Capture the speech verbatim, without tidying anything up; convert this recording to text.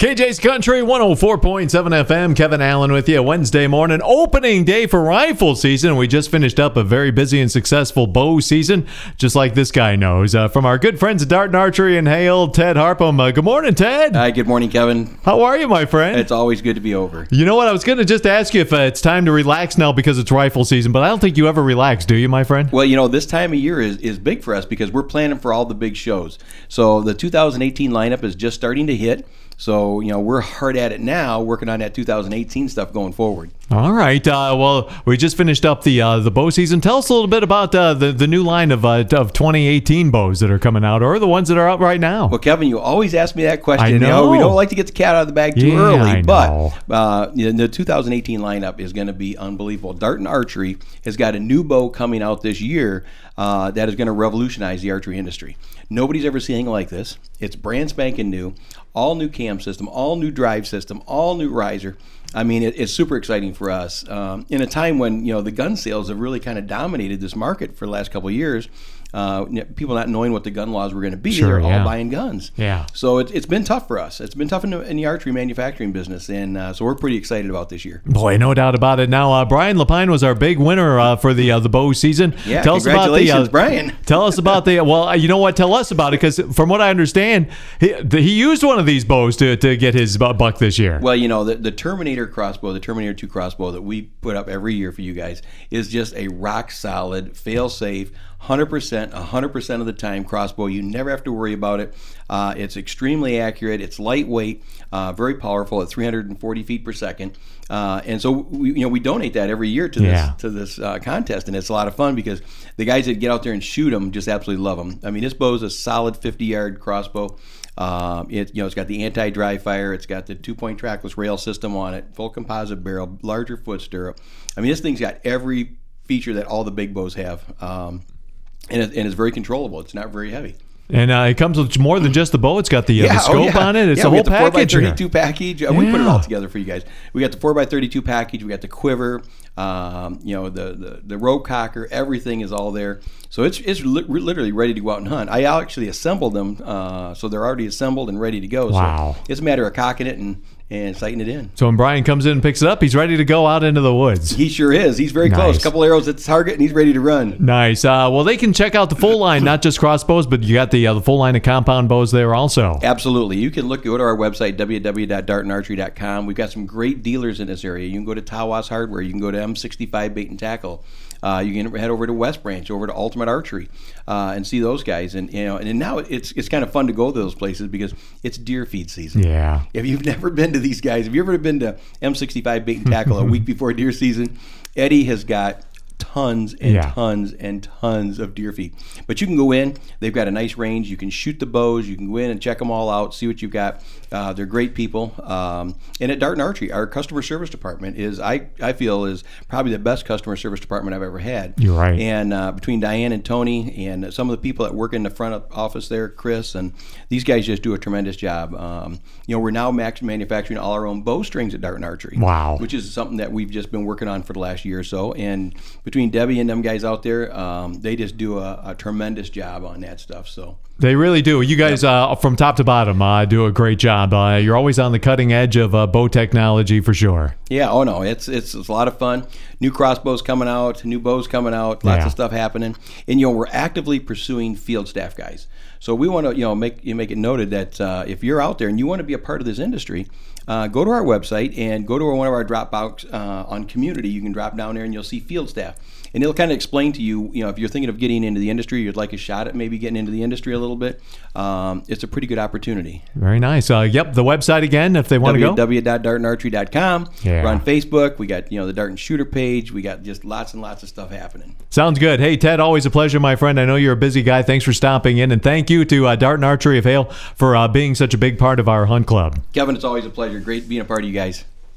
K J's Country one oh four point seven F M. Kevin Allen with you. Wednesday morning, opening day for rifle season. We just finished up a very busy and successful bow season, just like this guy knows. Uh, from our good friends at Dart and Archery in Hale, Ted Harpham. Uh, good morning, Ted. Hi, good morning, Kevin. How are you, my friend? It's always good to be over. You know what? I was going to just ask you if uh, it's time to relax now because it's rifle season, but I don't think you ever relax, do you, my friend? Well, you know, this time of year is, is big for us because we're planning for all the big shows. So the two thousand eighteen lineup is just starting to hit. So, you know, we're hard at it now, working on that two thousand eighteen stuff going forward. All right. Uh, well, we just finished up the uh, the bow season. Tell us a little bit about uh, the, the new line of uh, of twenty eighteen bows that are coming out, or the ones that are out right now. Well, Kevin, you always ask me that question. I know. You know, we don't like to get the cat out of the bag too yeah, early, I but uh, the two thousand eighteen lineup is going to be unbelievable. Dart and Archery has got a new bow coming out this year uh, that is going to revolutionize the archery industry. Nobody's ever seen anything like this. It's brand spanking new, all new cam system, all new drive system, all new riser. I mean, it, it's super exciting for us. Um, in a time when, you know, the gun sales have really kind of dominated this market for the last couple of years, uh, people not knowing what the gun laws were going to be, sure, they're yeah. all buying guns. Yeah. So it, it's been tough for us. It's been tough in the, in the archery manufacturing business, and uh, so we're pretty excited about this year. Boy, no doubt about it. Now, uh, Brian Lapine was our big winner uh, for the uh, the bow season. Yeah, tell congratulations, us about the, uh, Brian. Tell us about the, well, uh, you know what? Tell us about it, because from what I understand, he, the, he used one of these bows to, to get his buck this year. Well, you know, the, the Terminator crossbow, the Terminator two crossbow that we put up every year for you guys is just a rock-solid, fail-safe, one hundred percent, one hundred percent of the time crossbow. You never have to worry about it. Uh, it's extremely accurate. It's lightweight, uh, very powerful at three hundred forty feet per second. Uh, and so we, you know, we donate that every year to this yeah. to this uh, contest, and it's a lot of fun because the guys that get out there and shoot them just absolutely love them. I mean, this bow is a solid fifty-yard crossbow. Um, it you know it's got the anti-dry fire. It's got the two-point trackless rail system on it, full composite barrel, larger foot stirrup. I mean, this thing's got every feature that all the big bows have. Um, And, it, and it's very controllable. It's not very heavy. And uh, it comes with more than just the bow. It's got the, uh, yeah, the scope oh, yeah. on it. It's yeah, a we whole got the four by package. thirty-two package. Uh, We put it Yeah. all together for you guys. We got the four by thirty-two package. We got the quiver. Um, you know, the, the the rope cocker. Everything is all there. So it's it's li- literally ready to go out and hunt. I actually assembled them, uh, so they're already assembled and ready to go. Wow. So it's a matter of cocking it and and sighting it in. So when Brian comes in and picks it up, he's ready to go out into the woods. He sure is. He's very Nice. close. A couple arrows at the target, and he's ready to run. Nice. Uh, well, they can check out the full line, not just crossbows, but you got the uh, the full line of compound bows there also. Absolutely. You can look, go to our website, w w w dot dart and archery dot com. We've got some great dealers in this area. You can go to Tawas Hardware. You can go to M sixty-five Bait and Tackle. Uh, you can head over to West Branch, over to Ultimate Archery, uh, and see those guys. And you know, and now it's it's kind of fun to go to those places because it's deer feed season. Yeah. If you've never been to these guys, if you've ever been to M sixty-five Bait and Tackle a week before deer season, Eddie has got tons and Yeah. tons and tons of deer feed. But you can go in. They've got a nice range. You can shoot the bows. You can go in and check them all out, see what you've got. Uh, they're great people. Um, and at Dart and Archery, our customer service department is, I, I feel, is probably the best customer service department I've ever had. You're right. And uh, between Diane and Tony and some of the people that work in the front office there, Chris, and these guys just do a tremendous job. Um, you know, we're now max manufacturing all our own bowstrings at Dart and Archery. Wow. Which is something that we've just been working on for the last year or so. And between Debbie and them guys out there, um, they just do a, a tremendous job on that stuff. So They really do. You guys, uh, from top to bottom, uh, do a great job. Uh, you're always on the cutting edge of uh, bow technology for sure. yeah, oh no, it's, it's it's a lot of fun. New crossbows coming out, new bows coming out, lots Yeah. of stuff happening. And you know, we're actively pursuing field staff guys. So we want to you know make you make it noted that uh, if you're out there and you want to be a part of this industry, uh, go to our website and go to one of our drop box uh, on community. You can drop down there and you'll see field staff. And it'll kind of explain to you, you know, if you're thinking of getting into the industry, you'd like a shot at maybe getting into the industry a little bit, um, it's a pretty good opportunity. Very nice. Uh, yep, the website again, if they want to go. w w w dot dart and archery dot com. Yeah. We're on Facebook. We got, you know, the Dart and Shooter page. We got just lots and lots of stuff happening. Sounds good. Hey, Ted, always a pleasure, my friend. I know you're a busy guy. Thanks for stopping in. And thank you to uh, Dart and Archery of Hale for uh, being such a big part of our hunt club. Kevin, it's always a pleasure. Great being a part of you guys.